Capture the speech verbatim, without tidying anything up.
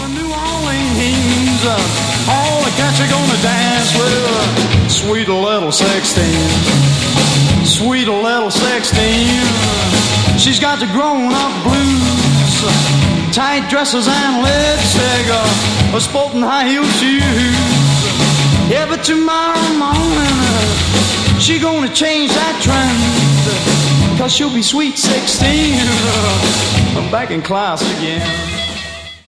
New Orleans, all the cats are gonna dance with sweet little sixteen. Sweet little sixteen. She's got the grown-up blues, tight dresses and lipstick, uh, sporting high-heel shoes. Yeah, but tomorrow morning uh, she gonna change that trend, 'cause she'll be sweet sixteen. I'm back in class again.